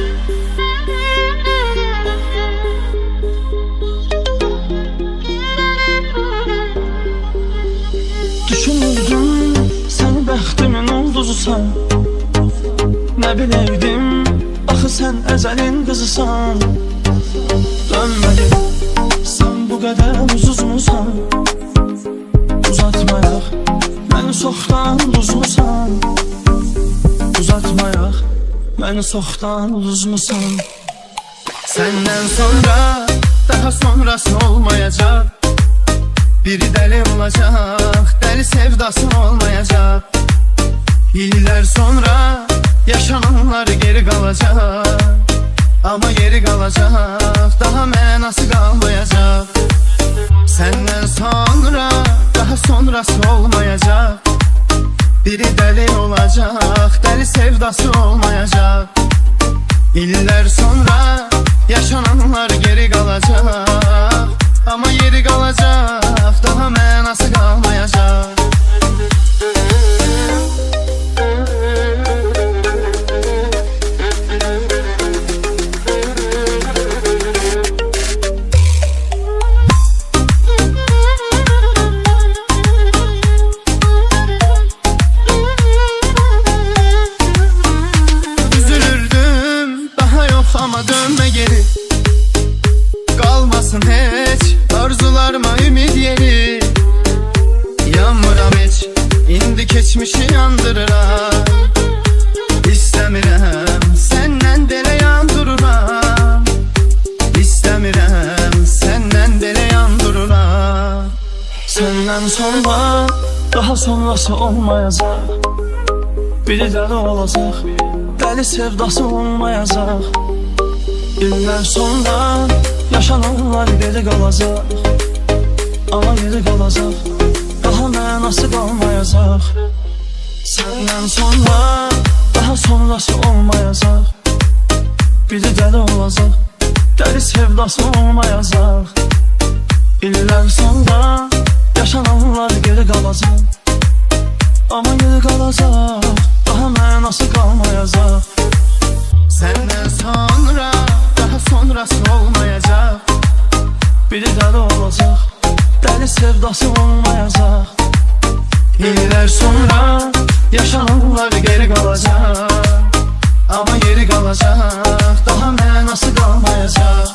Düşünürdüm sen bəxtimin ulduzusan, nə biləydim axı sən əzəlin qızısan. Dönmədi sən bu qədər uzuzmusan, uzatmayaq məni soxdan uduzmusan, uzatmayaq məni soxdan uduzmusan. Səndən sonra daha sonrası olmayacaq, biri dəli olacaq, dəli sevdası olmayacaq. İllər sonra yaşananlar geri qalacaq, amma geri qalacaq, daha mənası qalmayacaq. Səndən sonra daha sonrası olmayacaq, biri dəli olacaq, dəli sevdası olmayacaq. İllər sonra yaşananlar geri qalacaq, amma yeri qalacaq, daha mənası qalmayacaq. Üzülürdüm, daha yox amma dönmə geri, qalmasın heç arzularıma ümid yeri. Yanmıram heç, indi keçmişi yandırıram, İstəmirəm səndən belə yandururam, İstəmirəm səndən belə yandururam. Səndən sonra daha sonrası olmayacaq, biri dəli olacaq, dəli sevdası olmayacaq. İllər sonra yaşananlar geri qalacaq, amma geri qalacaq, daha mənası qalmayacaq. Səndən sonra daha sonrası olmayacaq, biri dəli olacaq, dəli sevdası olmayacaq. İllər sonra yaşananlar geri qalacaq, amma geri qalacaq, daha mənası qalmayacaq. Səndən sonra daha sonrası olmayacaq, biri dəli olacaq, dəli sevdası olmayacaq. İllər sonra yaşananlar geri qalacaq, amma yeri qalacaq, daha mənası qalmayacaq.